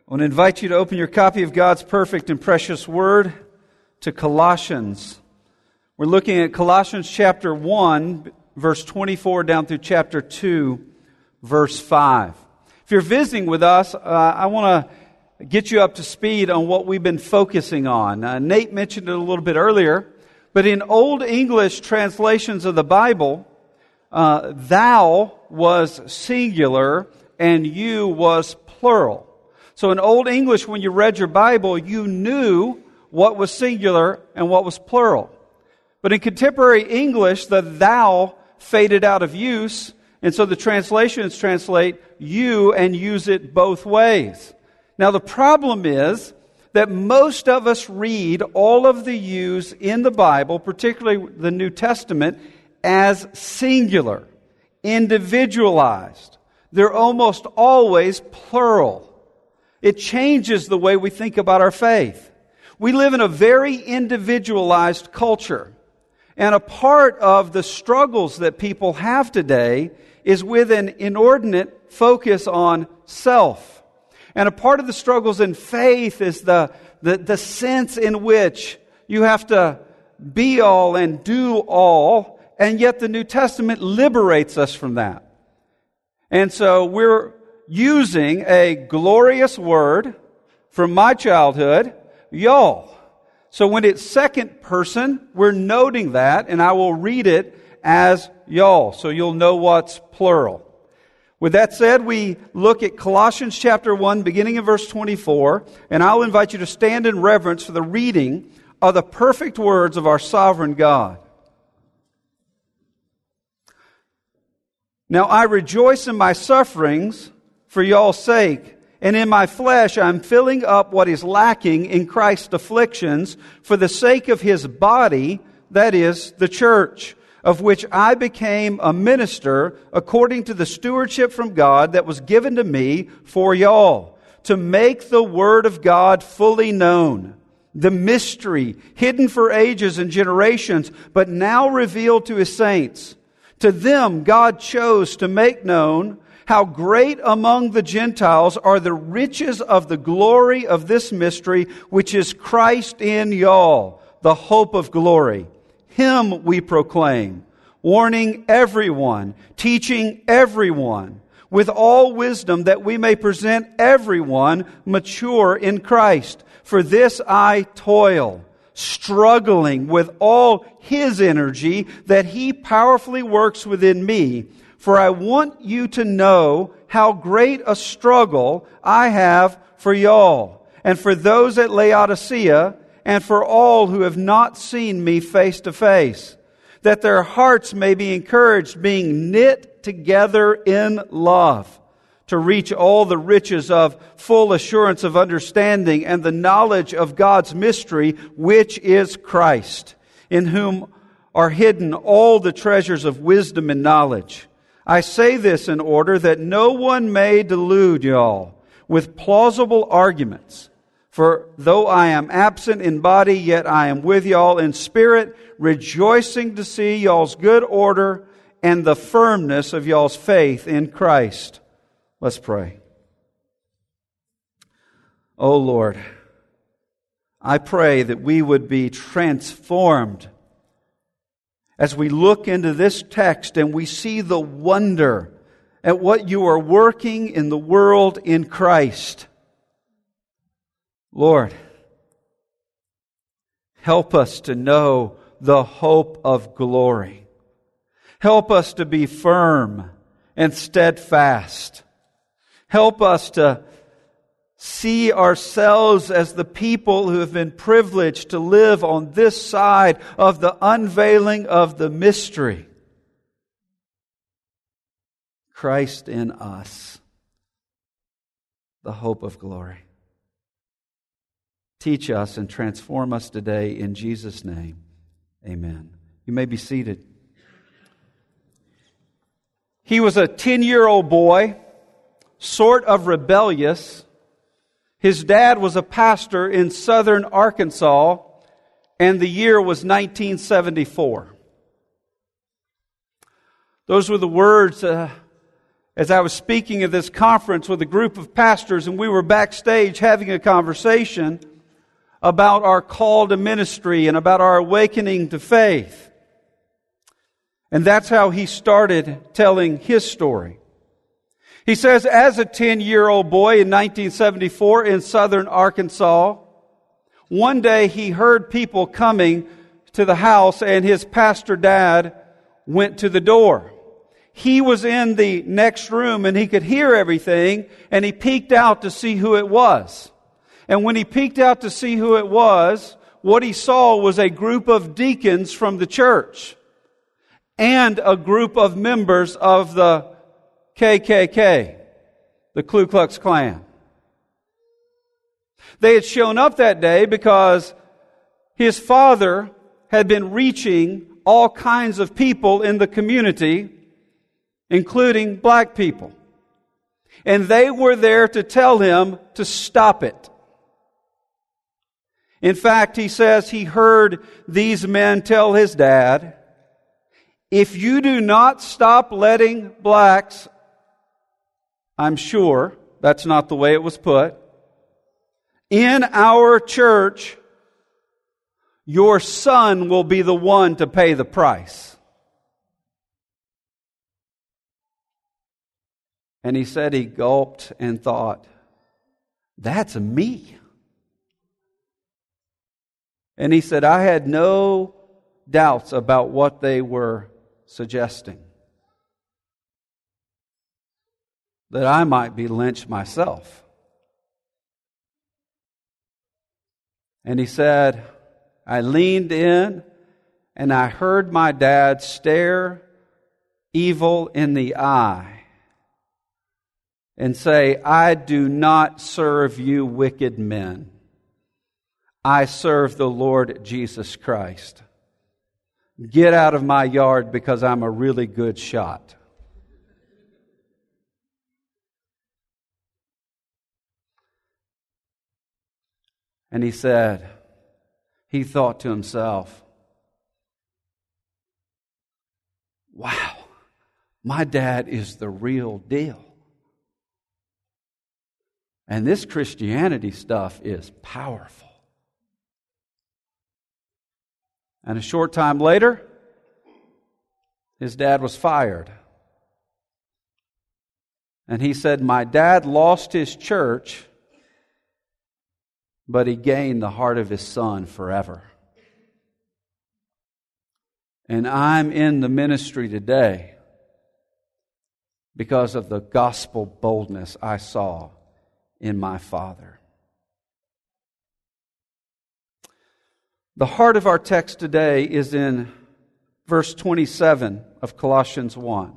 I want to invite you to open your copy of God's perfect and precious Word to Colossians. We're looking at Colossians chapter 1, verse 24 down through chapter 2, verse 5. If you're visiting with us, I want to get you up to speed on what we've been focusing on. Nate mentioned it a little bit earlier, but in Old English translations of the Bible, thou was singular and you was plural. So in Old English, when you read your Bible, you knew what was singular and what was plural. But in contemporary English, the thou faded out of use, and so the translations translate you and use it both ways. Now the problem is that most of us read all of the yous in the Bible, particularly the New Testament, as singular, individualized. They're almost always plural. It changes the way we think about our faith. We live in a very individualized culture. And a part of the struggles that people have today is with an inordinate focus on self. And a part of the struggles in faith is the sense in which you have to be all and do all, and yet the New Testament liberates us from that. And so we're using a glorious word from my childhood, y'all. So when it's second person, we're noting that, and I will read it as y'all, so you'll know what's plural. With that said, we look at Colossians chapter 1, beginning in verse 24, and I'll invite you to stand in reverence for the reading of the perfect words of our sovereign God. Now I rejoice in my sufferings for y'all's sake, and in my flesh I'm filling up what is lacking in Christ's afflictions for the sake of His body, that is, the church, of which I became a minister according to the stewardship from God that was given to me for y'all, to make the Word of God fully known, the mystery hidden for ages and generations, but now revealed to His saints. To them God chose to make known how great among the Gentiles are the riches of the glory of this mystery, which is Christ in y'all, the hope of glory. Him we proclaim, warning everyone, teaching everyone, with all wisdom, that we may present everyone mature in Christ. For this I toil, struggling with all His energy that He powerfully works within me. For I want you to know how great a struggle I have for y'all, and for those at Laodicea, and for all who have not seen me face to face, that their hearts may be encouraged, being knit together in love, to reach all the riches of full assurance of understanding and the knowledge of God's mystery, which is Christ, in whom are hidden all the treasures of wisdom and knowledge. I say this in order that no one may delude y'all with plausible arguments. For though I am absent in body, yet I am with y'all in spirit, rejoicing to see y'all's good order and the firmness of y'all's faith in Christ. Let's pray. Oh Lord, I pray that we would be transformed as we look into this text and we see the wonder at what you are working in the world in Christ. Lord, help us to know the hope of glory. Help us to be firm and steadfast. Help us to see ourselves as the people who have been privileged to live on this side of the unveiling of the mystery. Christ in us, the hope of glory. Teach us and transform us today in Jesus' name. Amen. You may be seated. He was a 10-year-old boy, sort of rebellious. His dad was a pastor in southern Arkansas, and the year was 1974. Those were the words as I was speaking at this conference with a group of pastors, and we were backstage having a conversation about our call to ministry and about our awakening to faith. And that's how he started telling his story. He says, as a 10-year-old boy in 1974 in southern Arkansas, one day he heard people coming to the house, and his pastor dad went to the door. He was in the next room and he could hear everything, and he peeked out to see who it was. And when he peeked out to see who it was, what he saw was a group of deacons from the church and a group of members of the KKK, the Ku Klux Klan. They had shown up that day because his father had been reaching all kinds of people in the community, including black people. And they were there to tell him to stop it. In fact, he says he heard these men tell his dad, if you do not stop letting blacks, I'm sure that's not the way it was put, in our church, your son will be the one to pay the price. And he said he gulped and thought, that's me. And he said, I had no doubts about what they were suggesting. That I might be lynched myself. And he said, I leaned in and I heard my dad stare evil in the eye and say, I do not serve you wicked men. I serve the Lord Jesus Christ. Get out of my yard because I'm a really good shot. And he said, he thought to himself, wow, my dad is the real deal. And this Christianity stuff is powerful. And a short time later, his dad was fired. And he said, my dad lost his church, but he gained the heart of his son forever. And I'm in the ministry today because of the gospel boldness I saw in my father. The heart of our text today is in verse 27 of Colossians 1.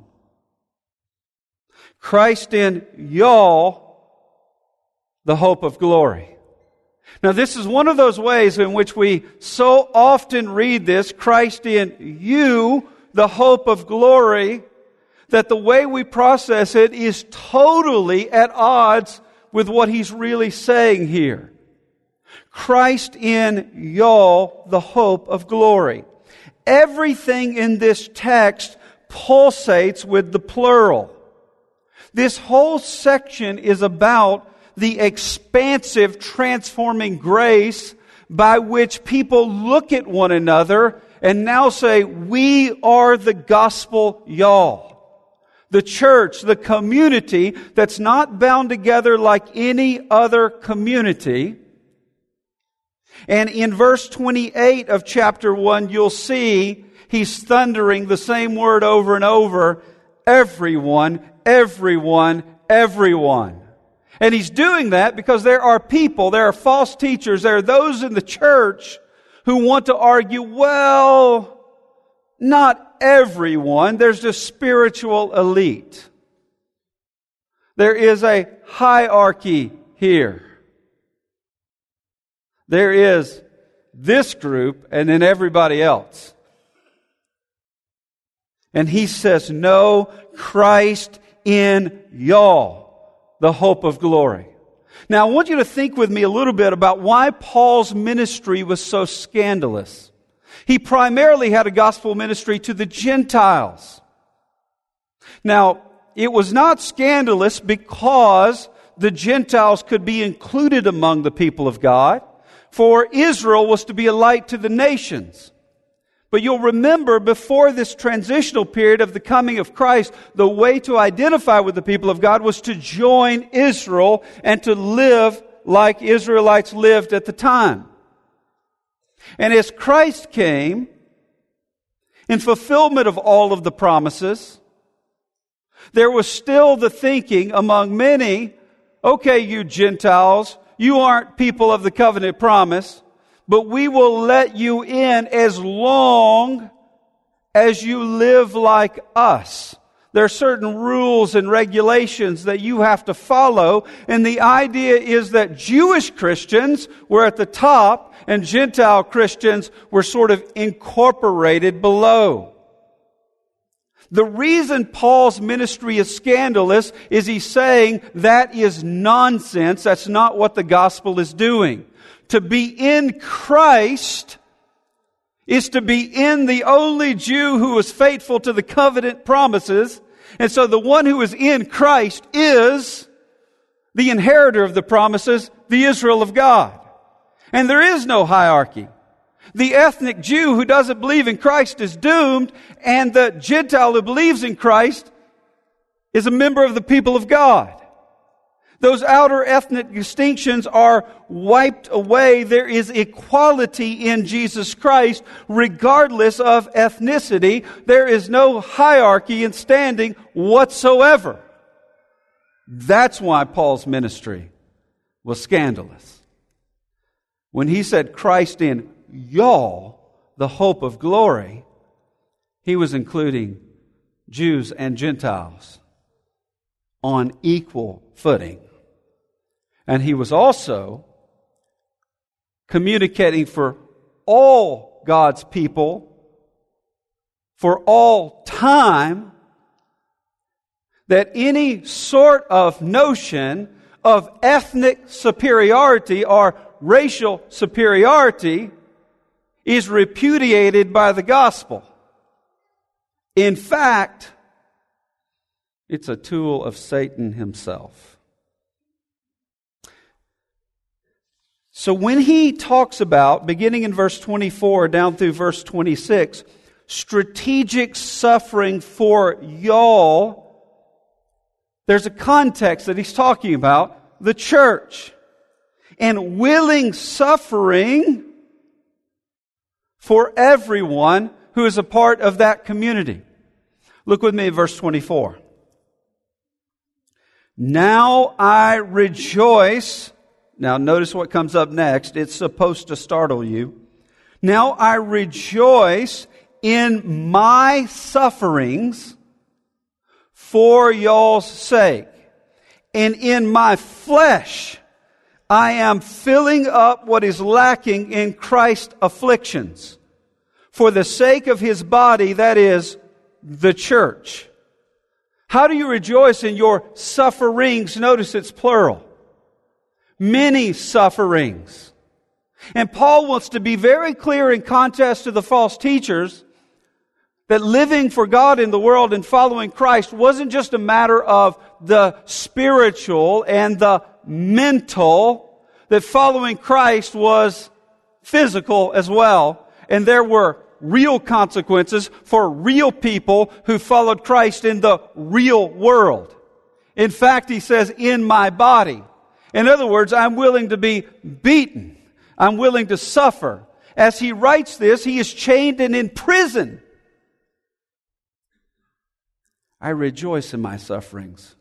Christ in y'all, the hope of glory. Now, this is one of those ways in which we so often read this, Christ in you, the hope of glory, that the way we process it is totally at odds with what he's really saying here. Christ in y'all, the hope of glory. Everything in this text pulsates with the plural. This whole section is about the expansive, transforming grace by which people look at one another and now say, we are the gospel y'all. The church, the community that's not bound together like any other community. And in verse 28 of chapter 1, you'll see he's thundering the same word over and over. Everyone, everyone, everyone. And he's doing that because there are people, there are false teachers, there are those in the church who want to argue, well, not everyone. There's a spiritual elite. There is a hierarchy here. There is this group and then everybody else. And he says, no, Christ in y'all, the hope of glory. Now, I want you to think with me a little bit about why Paul's ministry was so scandalous. He primarily had a gospel ministry to the Gentiles. Now, it was not scandalous because the Gentiles could be included among the people of God, for Israel was to be a light to the nations. But you'll remember, before this transitional period of the coming of Christ, the way to identify with the people of God was to join Israel and to live like Israelites lived at the time. And as Christ came, in fulfillment of all of the promises, there was still the thinking among many, okay, you Gentiles, you aren't people of the covenant promise, but we will let you in as long as you live like us. There are certain rules and regulations that you have to follow, and the idea is that Jewish Christians were at the top and Gentile Christians were sort of incorporated below. The reason Paul's ministry is scandalous is he's saying that is nonsense. That's not what the gospel is doing. To be in Christ is to be in the only Jew who was faithful to the covenant promises. And so the one who is in Christ is the inheritor of the promises, the Israel of God. And there is no hierarchy. The ethnic Jew who doesn't believe in Christ is doomed, and the Gentile who believes in Christ is a member of the people of God. Those outer ethnic distinctions are wiped away. There is equality in Jesus Christ regardless of ethnicity. There is no hierarchy in standing whatsoever. That's why Paul's ministry was scandalous. When he said Christ in y'all, the hope of glory, he was including Jews and Gentiles on equal footing. And he was also communicating for all God's people, for all time, that any sort of notion of ethnic superiority or racial superiority is repudiated by the gospel. In fact, it's a tool of Satan himself. So when he talks about, beginning in verse 24 down through verse 26, strategic suffering for y'all, there's a context that he's talking about, the church, and willing suffering for everyone who is a part of that community. Look with me at verse 24. Now I rejoice. Now notice what comes up next. It's supposed to startle you. Now I rejoice in my sufferings for y'all's sake. And in my flesh I am filling up what is lacking in Christ's afflictions for the sake of His body, that is, the church. How do you rejoice in your sufferings? Notice it's plural. Many sufferings. And Paul wants to be very clear in contrast to the false teachers that living for God in the world and following Christ wasn't just a matter of the spiritual and the mental, that following Christ was physical as well. And there were real consequences for real people who followed Christ in the real world. In fact, he says, in my body. In other words, I'm willing to be beaten. I'm willing to suffer. As he writes this, he is chained and in prison. I rejoice in my sufferings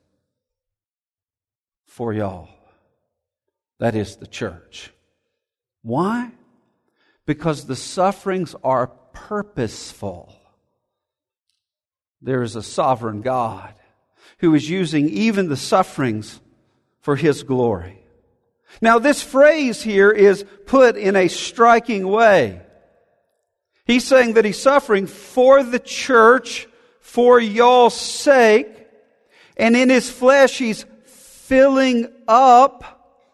for y'all. That is the church. Why? Because the sufferings are purposeful. There is a sovereign God who is using even the sufferings for His glory. Now, this phrase here is put in a striking way. He's saying that He's suffering for the church, for y'all's sake, and in His flesh He's filling up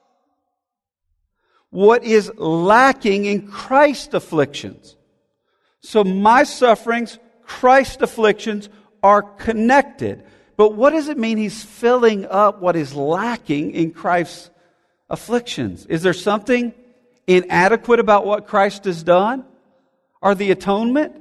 what is lacking in Christ's afflictions. So my sufferings, Christ's afflictions are connected. But what does it mean He's filling up what is lacking in Christ's afflictions? Is there something inadequate about what Christ has done? Or the atonement?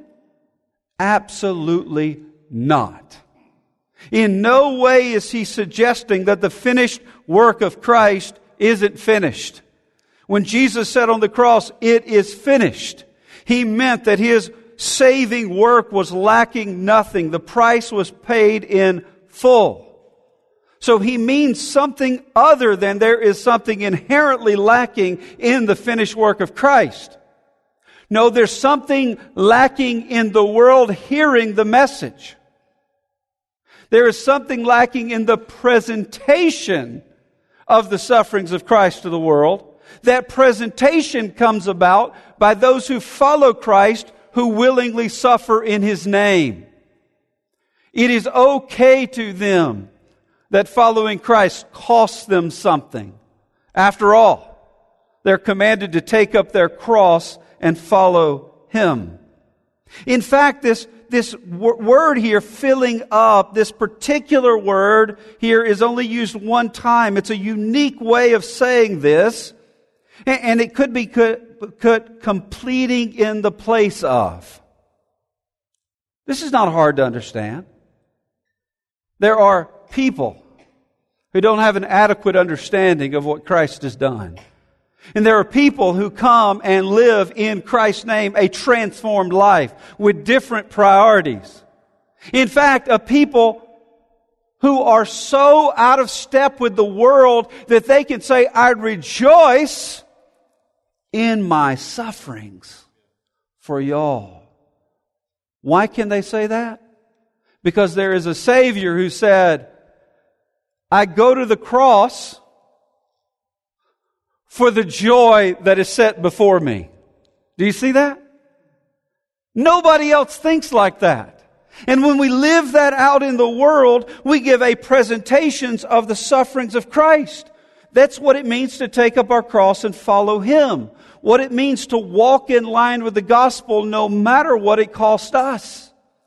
Absolutely not. In no way is He suggesting that the finished work of Christ isn't finished. When Jesus said on the cross, "It is finished," He meant that His saving work was lacking nothing. The price was paid in full. So He means something other than there is something inherently lacking in the finished work of Christ. No, there's something lacking in the world hearing the message. There is something lacking in the presentation of the sufferings of Christ to the world. That presentation comes about by those who follow Christ, who willingly suffer in His name. It is okay to them that following Christ costs them something. After all, they're commanded to take up their cross and follow Him. In fact, this word here, filling up, this particular word here is only used one time. It's a unique way of saying this. And it could be completing in the place of. This is not hard to understand. There are people who don't have an adequate understanding of what Christ has done. And there are people who come and live in Christ's name a transformed life with different priorities. In fact, a people who are so out of step with the world that they can say, "I rejoice in my sufferings for y'all." Why can they say that? Because there is a Savior who said, "I go to the cross for the joy that is set before me." Do you see that? Nobody else thinks like that. And when we live that out in the world, we give a presentation of the sufferings of Christ. That's what it means to take up our cross and follow Him. What it means to walk in line with the gospel no matter what it costs us.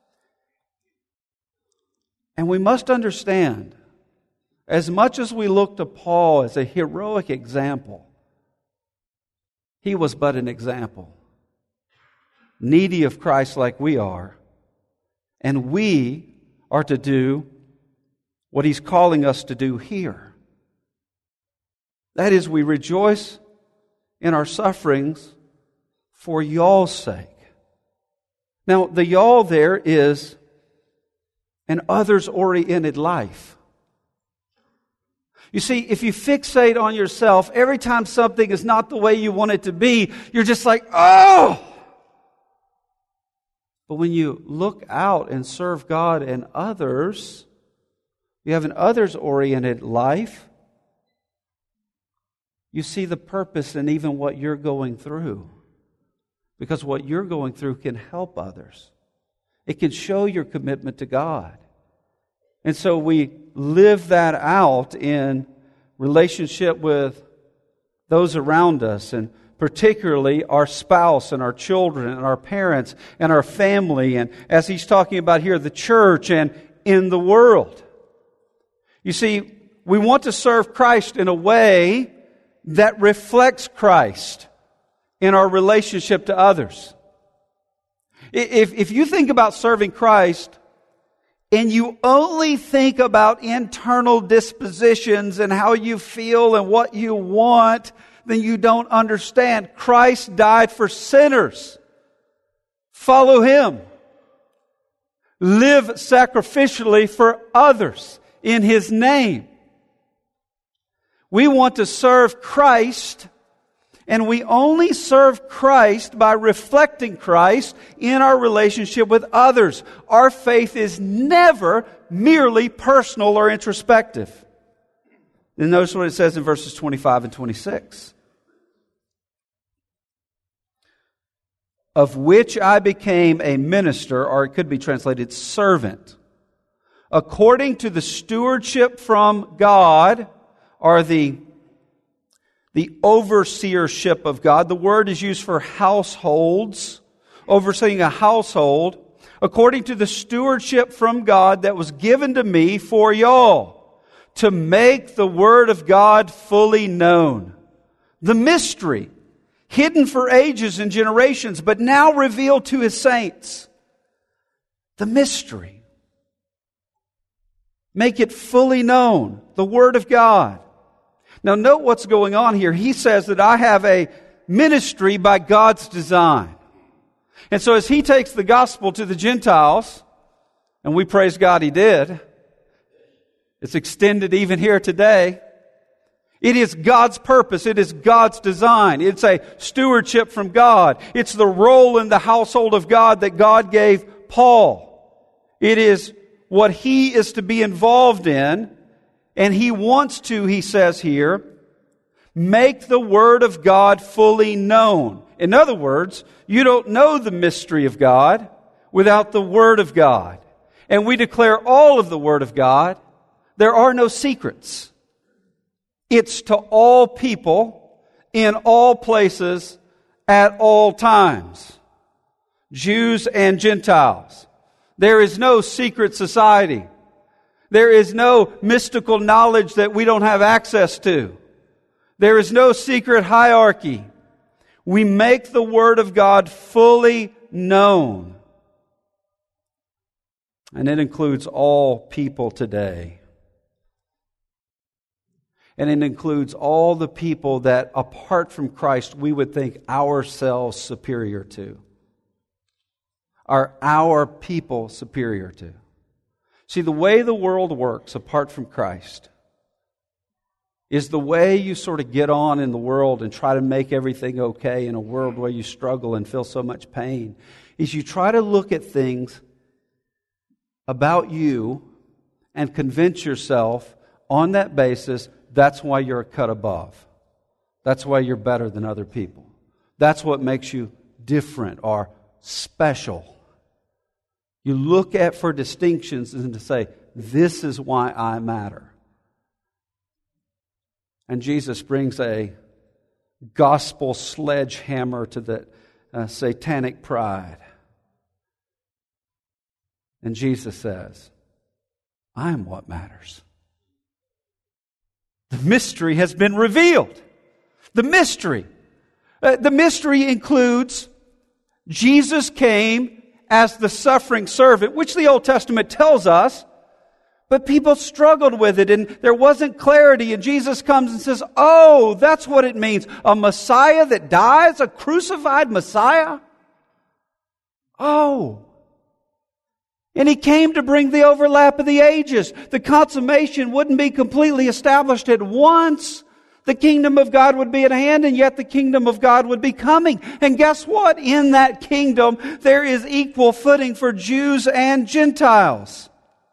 And we must understand, as much as we look to Paul as a heroic example, he was but an example. Needy of Christ like we are. And we are to do what He's calling us to do here. That is, we rejoice in our sufferings for y'all's sake. Now, the y'all there is an others-oriented life. You see, if you fixate on yourself, every time something is not the way you want it to be, you're just like, "Oh!" But when you look out and serve God and others, you have an others-oriented life. You see the purpose in even what you're going through. Because what you're going through can help others. It can show your commitment to God. And so we live that out in relationship with those around us, and particularly our spouse and our children and our parents and our family, and as he's talking about here, the church and in the world. You see, we want to serve Christ in a way that reflects Christ in our relationship to others. If you think about serving Christ and you only think about internal dispositions and how you feel and what you want, then you don't understand. Christ died for sinners. Follow Him. Live sacrificially for others in His name. We want to serve Christ, and we only serve Christ by reflecting Christ in our relationship with others. Our faith is never merely personal or introspective. Then notice what it says in verses 25 and 26. Of which I became a minister, or it could be translated servant, according to the stewardship from God, or the overseership of God. The word is used for households, overseeing a household. according to the stewardship from God that was given to me for y'all, to make the Word of God fully known. The mystery, hidden for ages and generations, but now revealed to His saints. The mystery. Make it fully known, the Word of God. Now note what's going on here. He says that I have a ministry by God's design. And so as He takes the gospel to the Gentiles, and we praise God He did, it's extended even here today. It is God's purpose. It is God's design. It's a stewardship from God. It's the role in the household of God that God gave Paul. It is what he is to be involved in, and he wants to, he says here, make the Word of God fully known. In other words, you don't know the mystery of God without the Word of God. And we declare all of the Word of God. There are no secrets. It's to all people, in all places, at all times. Jews and Gentiles. There is no secret society. There is no mystical knowledge that we don't have access to. There is no secret hierarchy. We make the Word of God fully known. And it includes all people today. And it includes all the people that, apart from Christ, we would think ourselves superior to. Are our people superior to? See, the way the world works, apart from Christ, is the way you sort of get on in the world and try to make everything okay in a world where you struggle and feel so much pain, is you try to look at things about you and convince yourself on that basis that's why you're a cut above. That's why you're better than other people. That's what makes you different or special. You look at for distinctions and to say, this is why I matter. And Jesus brings a gospel sledgehammer to the satanic pride. And Jesus says, I am what matters. The mystery has been revealed. The mystery. The mystery includes Jesus came as the suffering servant, which the Old Testament tells us, but people struggled with it and there wasn't clarity, and Jesus comes and says, oh, that's what it means. A Messiah that dies, a crucified Messiah? Oh. And He came to bring the overlap of the ages. The consummation wouldn't be completely established at once. The kingdom of God would be at hand, and yet the kingdom of God would be coming. And guess what? In that kingdom, there is equal footing for Jews and Gentiles.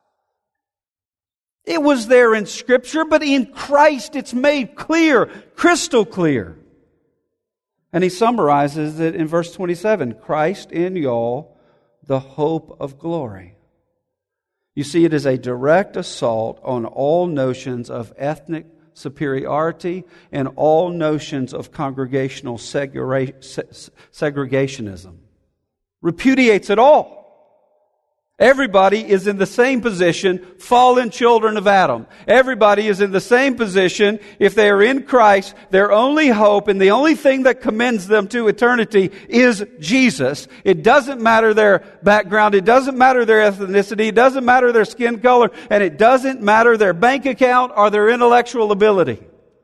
It was there in Scripture, but in Christ it's made clear, crystal clear. And he summarizes it in verse 27, Christ in y'all, the hope of glory. You see, it is a direct assault on all notions of ethnic superiority and all notions of congregational segregationism. Repudiates it all. Everybody is in the same position, fallen children of Adam. Everybody is in the same position. If they are in Christ, their only hope and the only thing that commends them to eternity is Jesus. It doesn't matter their background. It doesn't matter their ethnicity. It doesn't matter their skin color. And it doesn't matter their bank account or their intellectual ability.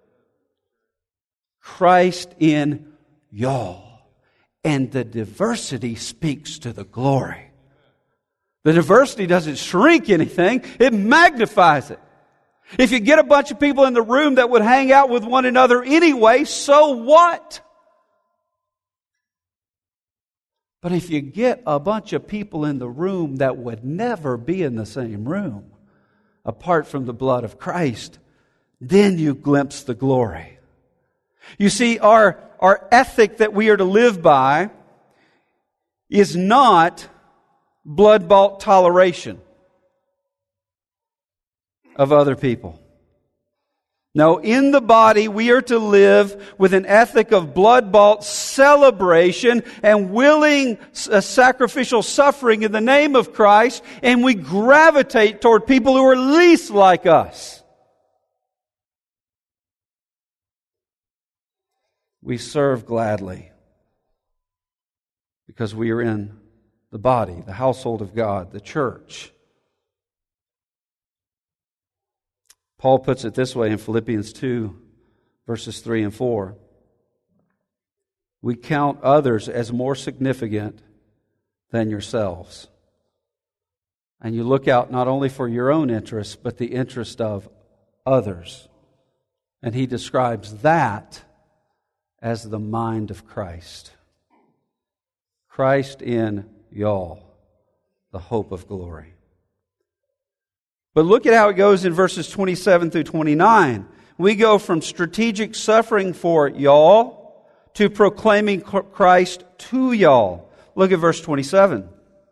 Christ in y'all. And the diversity speaks to the glory. The diversity doesn't shrink anything, it magnifies it. If you get a bunch of people in the room that would hang out with one another anyway, so what? But if you get a bunch of people in the room that would never be in the same room, apart from the blood of Christ, then you glimpse the glory. You see, our ethic that we are to live by is not blood-bought toleration of other people. No, in the body we are to live with an ethic of blood-bought celebration and willing sacrificial suffering in the name of Christ, and we gravitate toward people who are least like us. We serve gladly because we are in the body, the household of God, the church. Paul puts it this way in Philippians 2, verses 3 and 4. We count others as more significant than yourselves. And you look out not only for your own interests, but the interest of others. And he describes that as the mind of Christ. Christ in y'all, the hope of glory. But look at how it goes in verses 27 through 29. We go from strategic suffering for y'all to proclaiming Christ to y'all. Look at verse 27.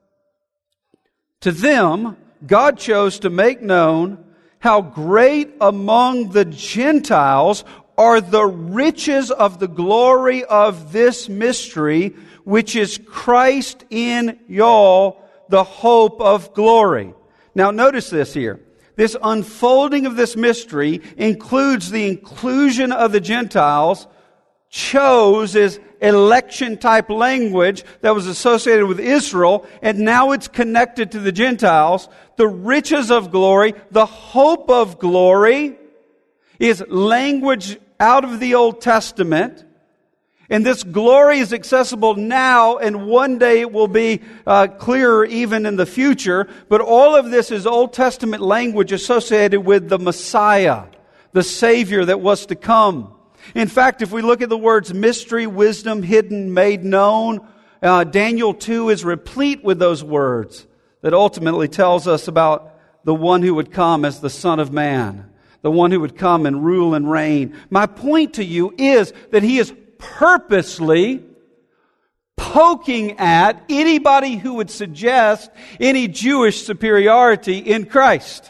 To them, God chose to make known how great among the Gentiles are the riches of the glory of this mystery, which is Christ in y'all, the hope of glory. Now notice this here. This unfolding of this mystery includes the inclusion of the Gentiles. Chose is election type language that was associated with Israel, and now it's connected to the Gentiles. The riches of glory, the hope of glory, is language out of the Old Testament. And this glory is accessible now, and one day it will be clearer even in the future. But all of this is Old Testament language associated with the Messiah, the Savior that was to come. In fact, if we look at the words mystery, wisdom, hidden, made known, Daniel 2 is replete with those words that ultimately tells us about the one who would come as the Son of Man, the one who would come and rule and reign. My point to you is that He is purposely poking at anybody who would suggest any Jewish superiority in Christ.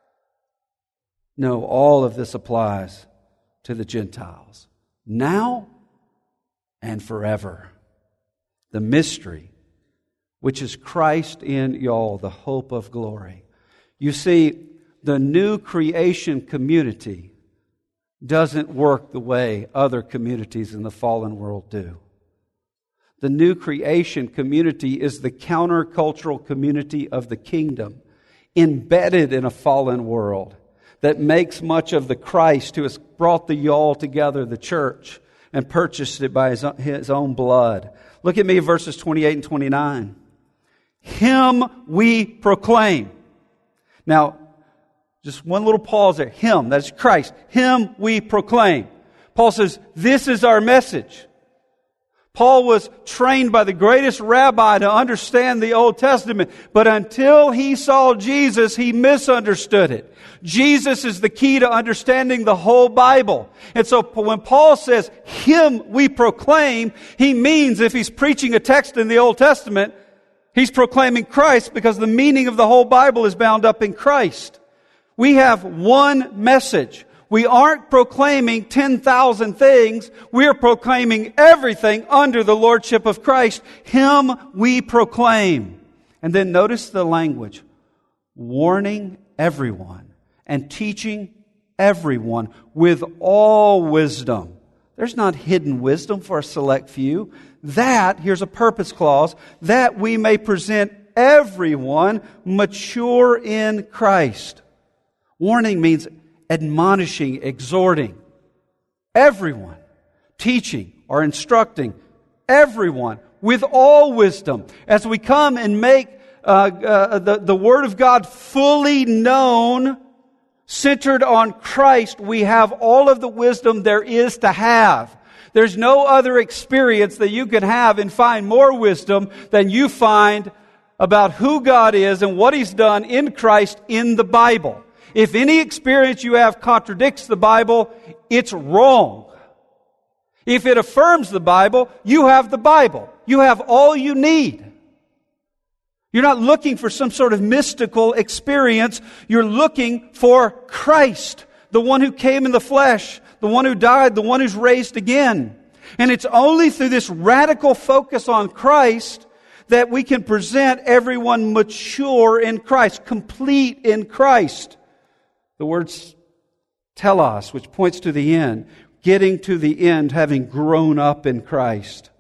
No, all of this applies to the Gentiles, now and forever. The mystery, which is Christ in y'all, the hope of glory. You see, the new creation community doesn't work the way other communities in the fallen world do. The new creation community is the countercultural community of the kingdom, embedded in a fallen world that makes much of the Christ who has brought the y'all together, the church, and purchased it by His own blood. Look at me, verses 28 and 29. Him we proclaim. Now, just one little pause there. Him, that's Christ. Him we proclaim. Paul says, this is our message. Paul was trained by the greatest rabbi to understand the Old Testament, but until he saw Jesus, he misunderstood it. Jesus is the key to understanding the whole Bible. And so when Paul says, Him we proclaim, he means if he's preaching a text in the Old Testament, he's proclaiming Christ because the meaning of the whole Bible is bound up in Christ. We have one message. We aren't proclaiming 10,000 things. We are proclaiming everything under the lordship of Christ. Him we proclaim. And then notice the language. Warning everyone and teaching everyone with all wisdom. There's not hidden wisdom for a select few. That, here's a purpose clause, that we may present everyone mature in Christ. Warning means admonishing, exhorting. Everyone. Teaching or instructing. Everyone. With all wisdom. As we come and make the Word of God fully known, centered on Christ, we have all of the wisdom there is to have. There's no other experience that you can have and find more wisdom than you find about who God is and what He's done in Christ in the Bible. If any experience you have contradicts the Bible, it's wrong. If it affirms the Bible, you have the Bible. You have all you need. You're not looking for some sort of mystical experience. You're looking for Christ, the one who came in the flesh, the one who died, the one who's raised again. And it's only through this radical focus on Christ that we can present everyone mature in Christ, complete in Christ. The words telos, which points to the end, getting to the end, having grown up in Christ.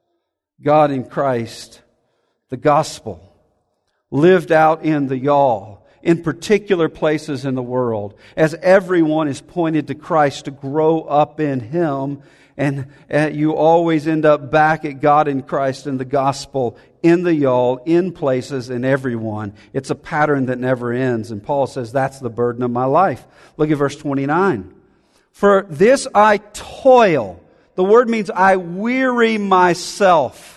God in Christ, the gospel, lived out in the y'all, in particular places in the world, as everyone is pointed to Christ to grow up in Him. And you always end up back at God in Christ and the gospel in the y'all, in places, in everyone. It's a pattern that never ends. And Paul says, that's the burden of my life. Look at verse 29. For this I toil. The word means I weary myself.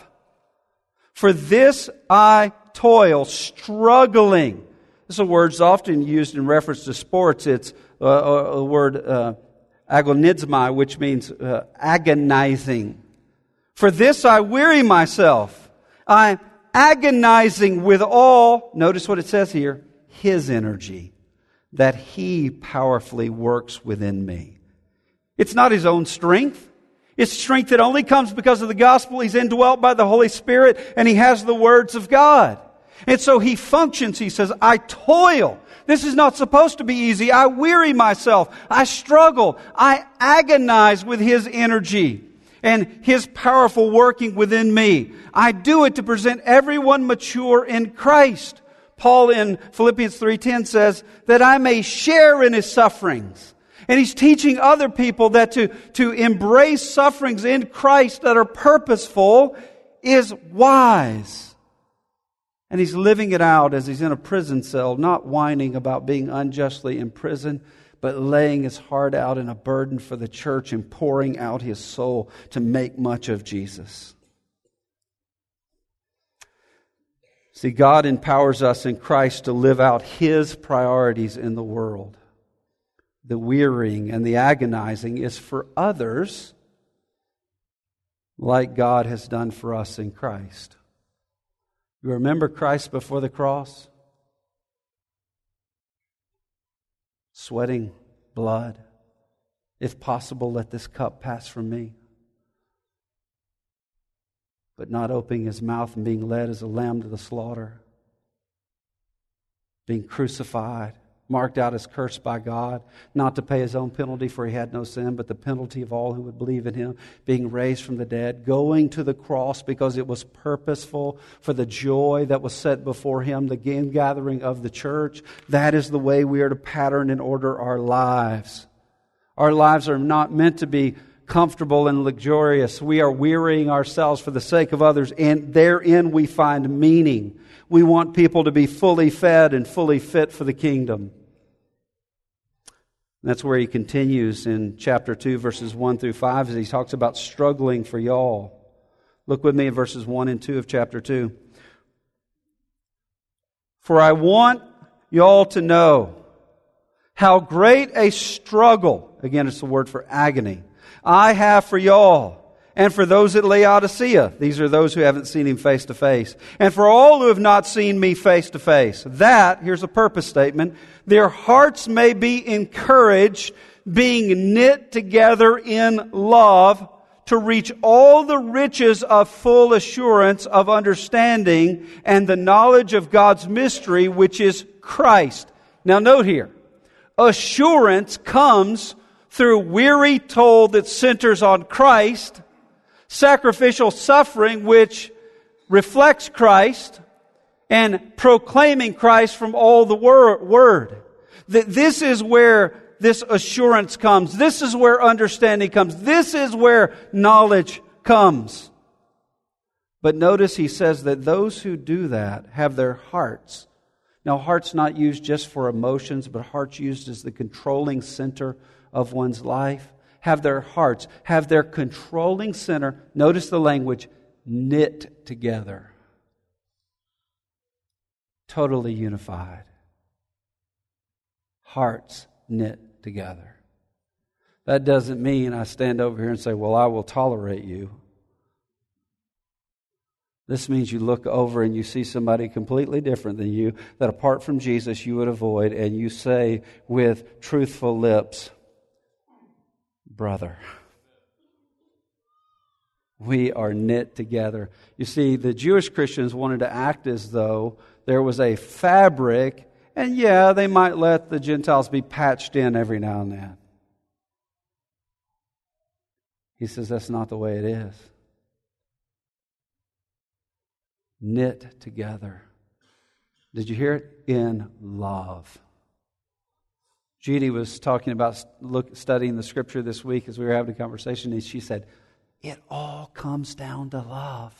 For this I toil, struggling. This is a word that's often used in reference to sports. It's a word agonizomai, which means agonizing. For this I weary myself. I'm agonizing with all, notice what it says here, His energy, that He powerfully works within me. It's not His own strength. It's strength that only comes because of the gospel. He's indwelt by the Holy Spirit, and He has the words of God. And so He functions. He says, I toil. This is not supposed to be easy. I weary myself. I struggle. I agonize with His energy and His powerful working within me. I do it to present everyone mature in Christ. Paul in Philippians 3:10 says that I may share in His sufferings. And he's teaching other people that to embrace sufferings in Christ that are purposeful is wise. And he's living it out as he's in a prison cell, not whining about being unjustly imprisoned, but laying his heart out in a burden for the church and pouring out his soul to make much of Jesus. See, God empowers us in Christ to live out His priorities in the world. The wearying and the agonizing is for others, like God has done for us in Christ. You remember Christ before the cross? Sweating blood. If possible, let this cup pass from me. But not opening His mouth and being led as a lamb to the slaughter. Being crucified. Marked out as cursed by God, not to pay His own penalty, for He had no sin, but the penalty of all who would believe in Him, being raised from the dead, going to the cross because it was purposeful for the joy that was set before Him, the gathering of the church. That is the way we are to pattern and order our lives. Our lives are not meant to be comfortable and luxurious. We are wearying ourselves for the sake of others, and therein we find meaning. We want people to be fully fed and fully fit for the kingdom. That's where he continues in chapter 2, verses 1 through 5, as he talks about struggling for y'all. Look with me at verses 1 and 2 of chapter 2. For I want y'all to know how great a struggle, again it's the word for agony, I have for y'all. And for those at Laodicea, these are those who haven't seen Him face to face. And for all who have not seen me face to face, that, here's a purpose statement, their hearts may be encouraged, being knit together in love, to reach all the riches of full assurance of understanding and the knowledge of God's mystery, which is Christ. Now note here, assurance comes through weary toil that centers on Christ, sacrificial suffering which reflects Christ, and proclaiming Christ from all the Word. This is where this assurance comes. This is where understanding comes. This is where knowledge comes. But notice he says that those who do that have their hearts. Now, heart's not used just for emotions, but heart's used as the controlling center of one's life. Have their hearts, have their controlling center, notice the language, knit together. Totally unified. Hearts knit together. That doesn't mean I stand over here and say, well, I will tolerate you. This means you look over and you see somebody completely different than you, that apart from Jesus you would avoid, and you say with truthful lips, brother. We are knit together. You see, the Jewish Christians wanted to act as though there was a fabric, and yeah, they might let the Gentiles be patched in every now and then. He says that's not the way it is. Knit together. Did you hear it? In love. Judy was talking about studying the Scripture this week as we were having a conversation, and she said, it all comes down to love.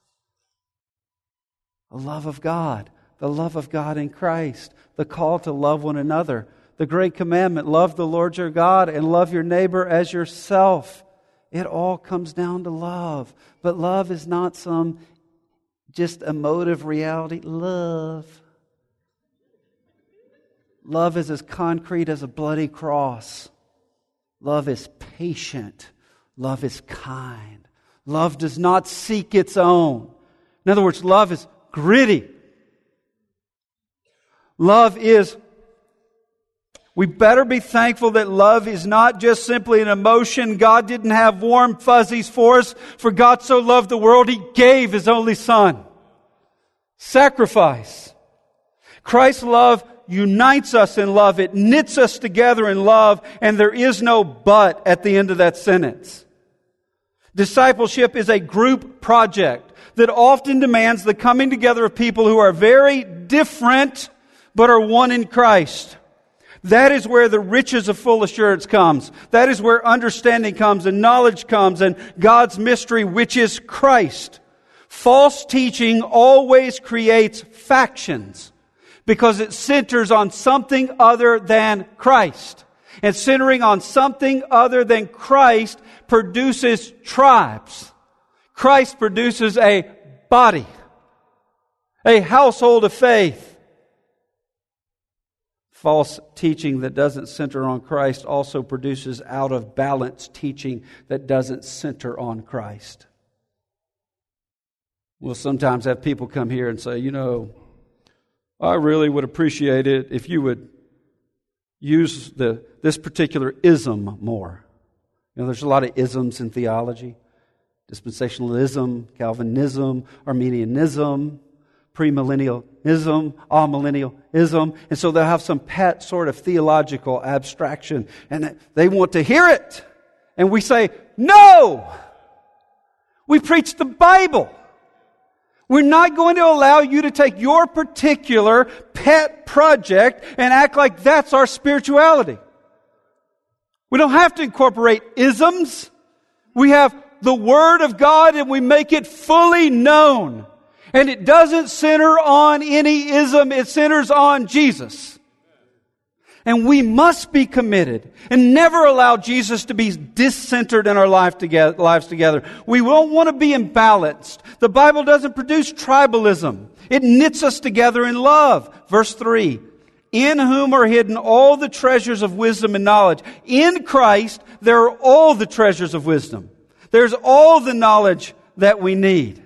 The love of God. The love of God in Christ. The call to love one another. The great commandment, love the Lord your God and love your neighbor as yourself. It all comes down to love. But love is not some just emotive reality. Love is as concrete as a bloody cross. Love is patient. Love is kind. Love does not seek its own. In other words, love is gritty. We better be thankful that love is not just simply an emotion. God didn't have warm fuzzies for us. For God so loved the world, He gave His only Son. Sacrifice. Christ's love unites us in love. It knits us together in love, and there is no but at the end of that sentence. Discipleship is a group project that often demands the coming together of people who are very different but are one in Christ. That is where the riches of full assurance comes. That is where understanding comes and knowledge comes and God's mystery, which is Christ. False teaching always creates factions because it centers on something other than Christ. And centering on something other than Christ produces tribes. Christ produces a body, a household of faith. False teaching that doesn't center on Christ also produces out of balance teaching that doesn't center on Christ. We'll sometimes have people come here and say, I really would appreciate it if you would use this particular ism more. There's a lot of isms in theology. Dispensationalism, Calvinism, Arminianism, premillennialism, amillennialism. And so they'll have some pet sort of theological abstraction. And they want to hear it. And we say, no! We preach the Bible. We're not going to allow you to take your particular pet project and act like that's our spirituality. We don't have to incorporate isms. We have the Word of God and we make it fully known. And it doesn't center on any ism, it centers on Jesus. And we must be committed and never allow Jesus to be discentered in our lives together. We don't want to be imbalanced. The Bible doesn't produce tribalism. It knits us together in love. Verse 3, in whom are hidden all the treasures of wisdom and knowledge. In Christ, there are all the treasures of wisdom. There's all the knowledge that we need.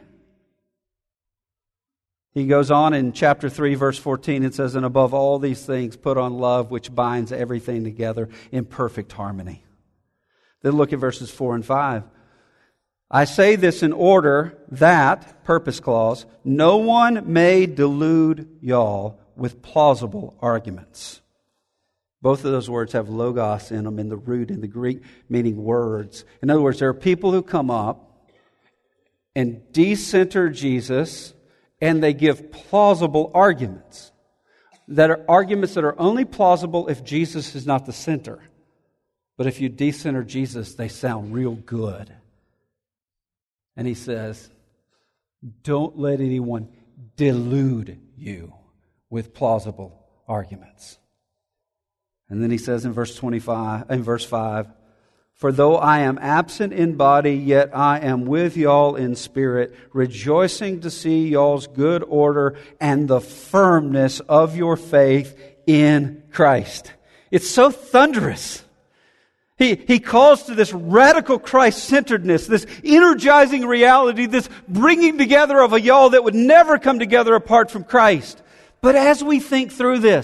He goes on in chapter 3, verse 14, it says, and above all these things, put on love, which binds everything together in perfect harmony. Then look at verses 4 and 5. I say this in order that, purpose clause, no one may delude y'all with plausible arguments. Both of those words have logos in them in the root in the Greek, meaning words. In other words, there are people who come up and decenter Jesus, and they give plausible arguments. That are arguments that are only plausible if Jesus is not the center. But if you decenter Jesus, they sound real good. And he says, don't let anyone delude you with plausible arguments. And then he says in verse 5, for though I am absent in body, yet I am with y'all in spirit, rejoicing to see y'all's good order and the firmness of your faith in Christ. It's so thunderous. He calls to this radical Christ-centeredness, this energizing reality, this bringing together of a y'all that would never come together apart from Christ. But as we think through this,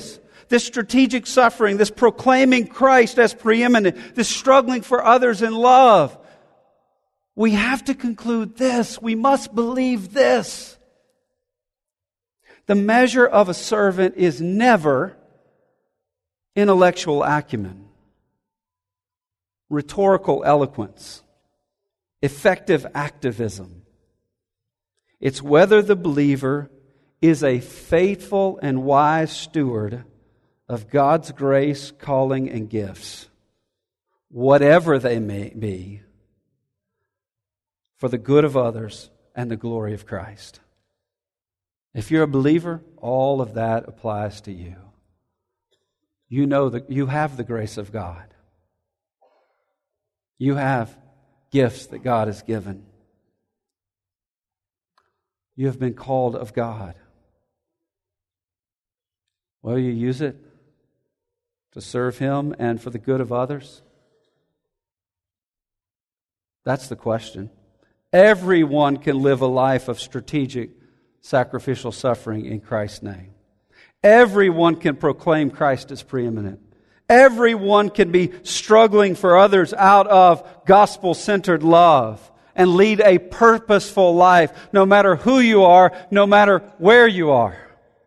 This strategic suffering, this proclaiming Christ as preeminent, this struggling for others in love. We have to conclude this. We must believe this. The measure of a servant is never intellectual acumen, rhetorical eloquence, effective activism. It's whether the believer is a faithful and wise steward of God's grace, calling, and gifts, whatever they may be, for the good of others and the glory of Christ. If you're a believer, all of that applies to you. You know that you have the grace of God. You have gifts that God has given. You have been called of God. Will you use it to serve Him and for the good of others? That's the question. Everyone can live a life of strategic, sacrificial suffering in Christ's name. Everyone can proclaim Christ as preeminent. Everyone can be struggling for others out of gospel-centered love and lead a purposeful life, no matter who you are, no matter where you are.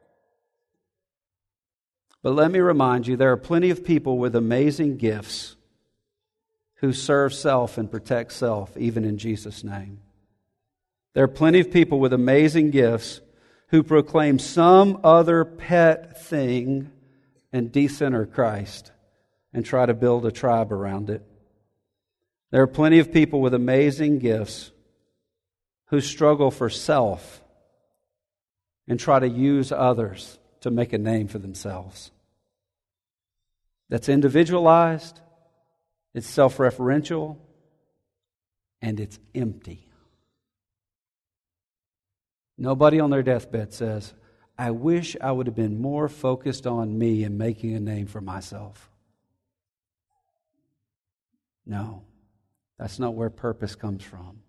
But let me remind you, there are plenty of people with amazing gifts who serve self and protect self, even in Jesus' name. There are plenty of people with amazing gifts who proclaim some other pet thing and decenter Christ and try to build a tribe around it. There are plenty of people with amazing gifts who struggle for self and try to use others to make a name for themselves. That's individualized, it's self-referential, and it's empty. Nobody on their deathbed says, I wish I would have been more focused on me and making a name for myself. No, that's not where purpose comes from.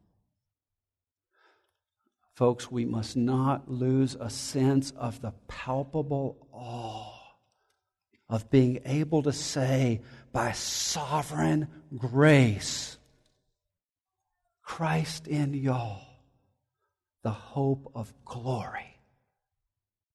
Folks, we must not lose a sense of the palpable awe of being able to say, by sovereign grace, Christ in y'all, the hope of glory.